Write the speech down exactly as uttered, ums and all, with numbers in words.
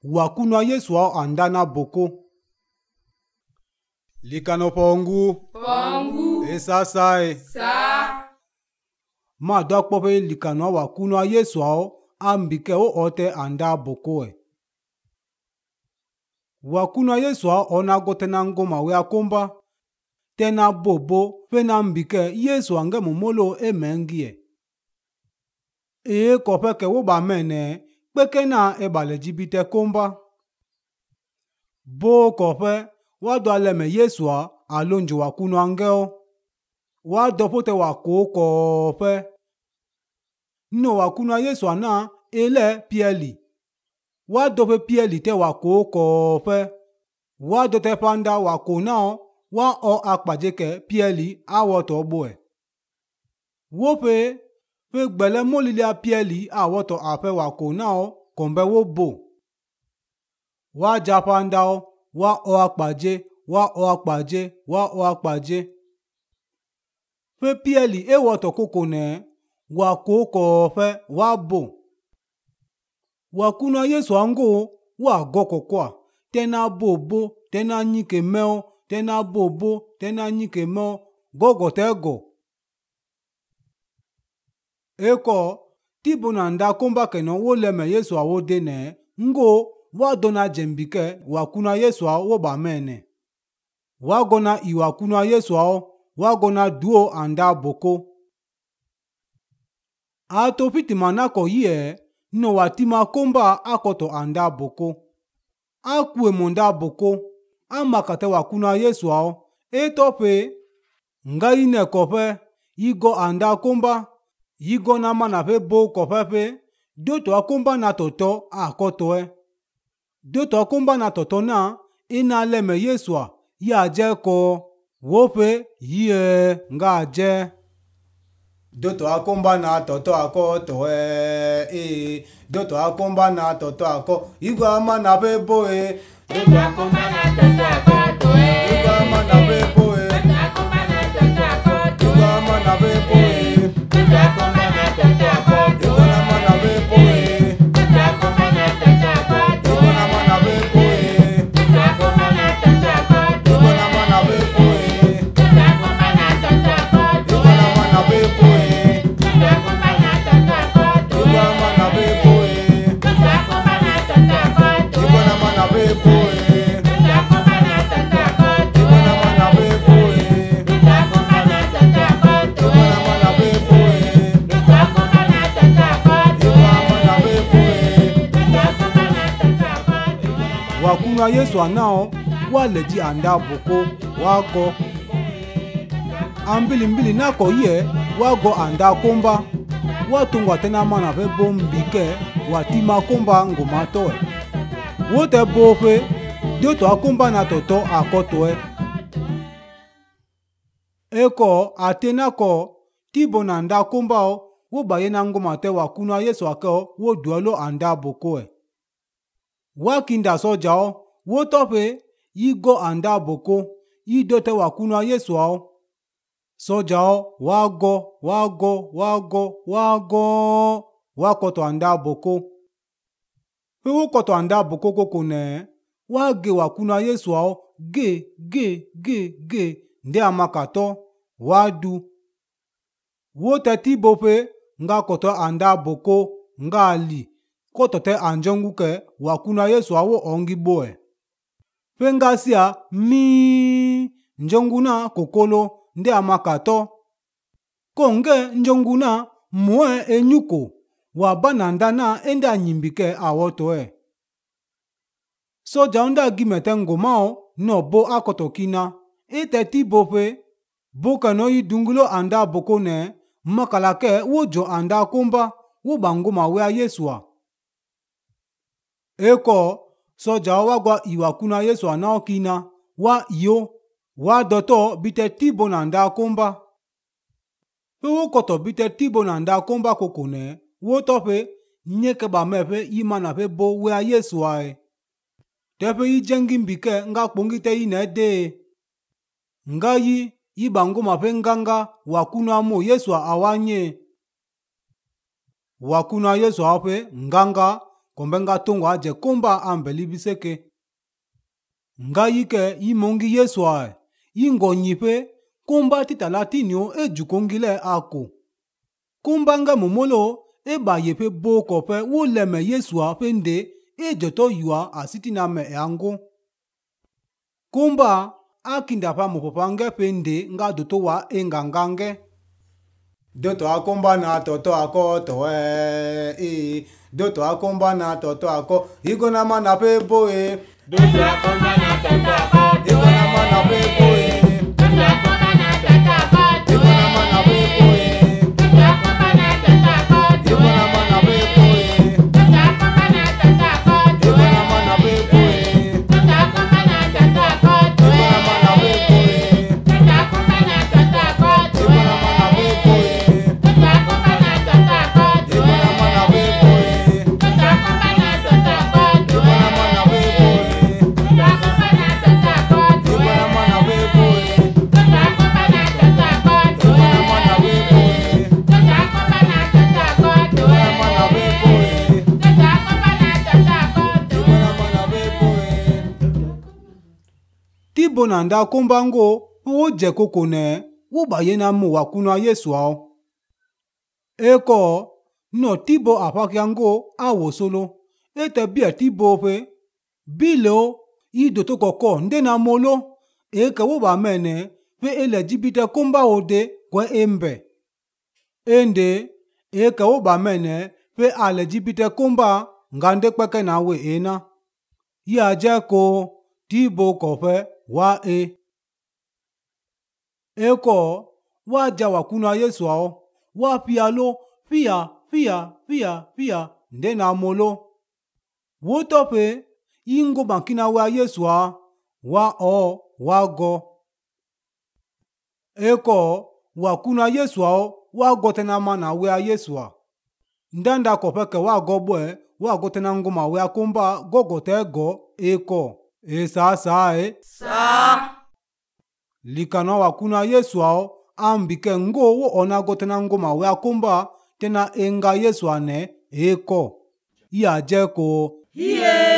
wakunwa Yesu ao andana boko. Likano pongu. Pongu. Esasae. Sa. Ma do akpope likano wakunwa Yesu ao ambike o ote anda boko e. Wakunwa Yesu ao ona gotena ngoma we akomba. Tena bobo pena mbike Yesu ange mumolo emengie. E kope ke wo ba mene peke na ebale jibite komba. Bo kope wado aleme Yesu a alonjo wakunu angeo. Wado pote wako kope. No wakunu Yesu a na ele pieli. Wado pe pieli te wako kope. Wado te panda wako nao wa o akpajeke pieli awoto boe. Wope pe gbele molilia pieli awoto ape wako nao kombe wo bo. Wa japandao wa o akpaje wa o akpaje wa o akpaje. Pe pieli e woto kokone wako kope wa bo. Wakuna Yesu ango wa goko kwa. Tena bobo tena nyike meo tena bobo tena nyike meo gogo tego. Eko tibo na nda komba keno wo leme Yesu a wo dene ngo wa dona jembike wakuna Yesu a wo ba mene. Wa gona iwakuna Yesu a wa gona duo anda boko. Ato piti manako yie no watima komba akoto anda boko. Akwe monda boko amakate wakuna Yesu a etope nga ine kope igo anda komba. Yigo na mana pe bo kopepe, doto akomba na toto akoto e. Doto akomba na toto na, ina leme Yesu a, ya je ko, wope, yie, nga je. Doto akomba na toto akoto e, e. Doto akomba na toto ako, yigo ama na pe bo e. Doto akomba na toto akoto e. Yigo ama na pe bo e. Doto akomba na toto akoto e. Yigo ama na pe bo e. Doto akomba na toto akoto Yigo na mana pe bo e. Doto akomba na toto akoto Yigo na mana pe bo e. Doto akomba na toto akoto Yigo na mana pe bo e. Doto akomba na toto akoto Yigo na mana pe bo e. Doto akomba na toto akoto Yigo na mana pe bo e. Doto akomba na toto akoto Yigo na mana pe bo e. Doto akomba na toto akoto Yigo na mana pe bo e. Doto akomba na toto akoto Yigo na mana pe bo e. Doto akomba na toto akoto Yigo na mana pe bo e. Doto akomba na toto akoto Wakuna Yesu anao waleji anda boko wago. Ambili mbili nako ye wago anda komba. Watungwa tena mana pe bo mbike watima komba ngoma toe. Wote bofe doto akomba na toto akoto e. Eko atena ko tibo na anda komba o wo baye na ngoma te wakuna Yesu akeo wo duelo anda boko e. Wakinda soja o wo tope yigo anda boko yidote wakuna Yesu ao. Soja o wago wago wago wago wakoto anda boko. Pe wo koto anda boko kokone wage wakuna Yesu ao ge ge ge ge nde amakato wadu. Wo te tibo pe nga koto anda boko nga ali koto te anjongu ke wakuna Yesu awo ongi boe. Pe nga siya mi njongu na kokolo nde amakato. Konge njongu na mwe enyuko wabananda na ende anyimbike awoto e. Soja onda gimete ngomao no bo akoto kina. Ete tibo pe boka no yi dungulo anda boko ne makalake wojo anda komba wo bangoma wea Yesu a. Eko soja wagwa iwakuna Yesu anao kina wa iyo wa doto bite tibo na anda komba. Pe wo koto bite tibo na anda komba kokone wo tope nyeke ba mepe imana pe bo wea Yesu a e. Tepe yi jengi mbike nga kpongite yi ne de. Nga yi yi bangoma pe nganga wakuna mo Yesu a awanye. Wakuna Yesu a pe nganga kombenga tongo aje komba ambeli biseke. Nga yike yimongi Yesu ae, yingo nyipe komba titala tinio e jukongile ako. Komba nga momolo e ba yepe boko pe wo leme Yesu a pende e joto yua asitina me e ango. Komba akinda pa mopopange pende nga doto wa e ngangange. Doto akomba na toto ako to e e doto akomba na toto ako igo na mana pe boe. Doto akomba na toto ako to Igo na mana pe boe. Doto akomba na toto ako to Igo na mana pe boe. Doto akomba na toto ako to Igo na mana pe boe. Doto akomba na toto ako to Igo na mana pe boe. Doto akomba na toto ako to Igo na mana pe boe. Doto akomba na toto ako to Igo na mana pe boe. Doto akomba na toto ako to Igo na mana pe boe. Doto akomba na toto ako to Igo na mana pe boe. Doto akomba na toto ako to Igo na mana pe boe. Doto akomba na toto ako to Igo na mana pe boe. Doto akomba na toto ako to Igo na mana pe boe. Doto akomba na toto ako to Igo na mana pe boe. Tibo na nda kombango wo je koko ne wo ba ye na mu wa kuna Yesu ao. Eko no tibo apakiango awo solo. Ete bia tibo pe bilo i doto koko nde na molo. Eke wo ba mene pe ele jibite komba ode kwe embe. Ende eke wo ba mene pe ale jibite komba ngande kweke na we ena. Ya je ko tibo kope wa e. Eko wa jawa kuna Yesu ao. Wa pia lo pia pia pia pia nde na molo. Wo tope ingo bankina wa Yesu a wa o wa go. Eko wa kuna Yesu ao wa gotena mana we a Yesu a. Ndanda kopeke wa go bwe wa gotena ngoma we a komba gogote go eko. E sa sa e. Sa Likana wa kuna Yesu ao ambike ngo wo ona gotena ngoma we a komba tena enga Yesu ane eko. Iya je ko Hiye